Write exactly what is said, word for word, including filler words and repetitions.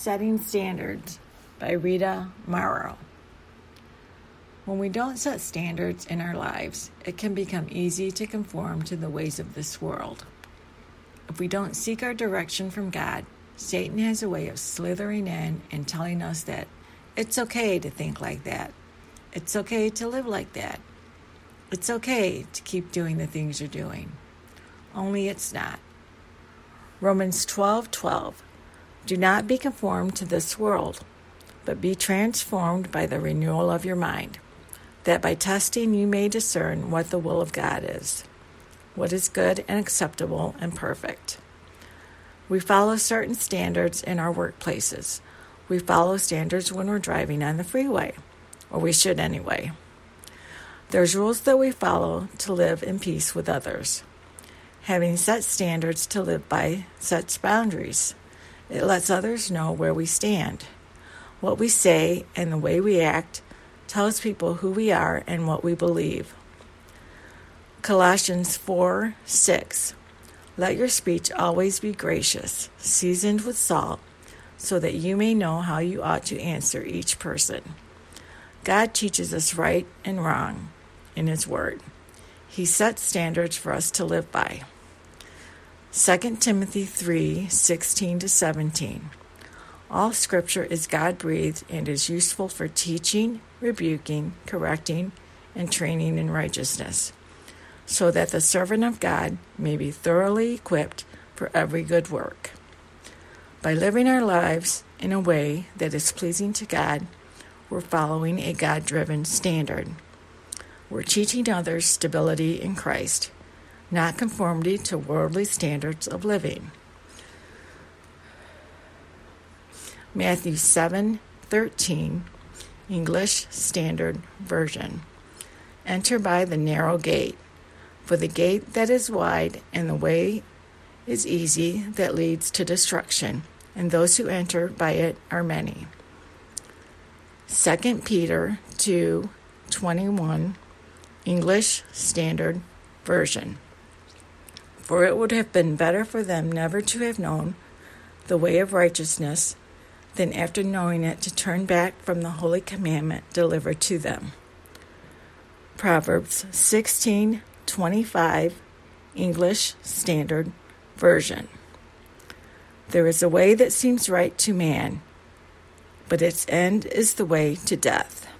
Setting Standards by Rita Morrow. When we don't set standards in our lives, it can become easy to conform to the ways of this world. If we don't seek our direction from God, Satan has a way of slithering in and telling us that it's okay to think like that. It's okay to live like that. It's okay to keep doing the things you're doing. Only it's not. Romans twelve twelve. Do not be conformed to this world, but be transformed by the renewal of your mind, that by testing you may discern what the will of God is, what is good and acceptable and perfect. We follow certain standards in our workplaces. We follow standards when we're driving on the freeway, or we should anyway. There's rules that we follow to live in peace with others. Having set standards to live by sets boundaries. It lets others know where we stand. What we say and the way we act tells people who we are and what we believe. Colossians four six. Let your speech always be gracious, seasoned with salt, so that you may know how you ought to answer each person. God teaches us right and wrong in His Word. He sets standards for us to live by. Second Timothy three sixteen to seventeen. All Scripture is God-breathed and is useful for teaching, rebuking, correcting, and training in righteousness, so that the servant of God may be thoroughly equipped for every good work. By living our lives in a way that is pleasing to God, we're following a God-driven standard. We're teaching others stability in Christ, not conformity to worldly standards of living. Matthew seven thirteen, English Standard Version. Enter by the narrow gate, for the gate that is wide and the way is easy that leads to destruction, and those who enter by it are many. Second Peter two twenty-one, English Standard Version. For it would have been better for them never to have known the way of righteousness than after knowing it to turn back from the holy commandment delivered to them. Proverbs sixteen twenty-five, English Standard Version. There is a way that seems right to man, but its end is the way to death.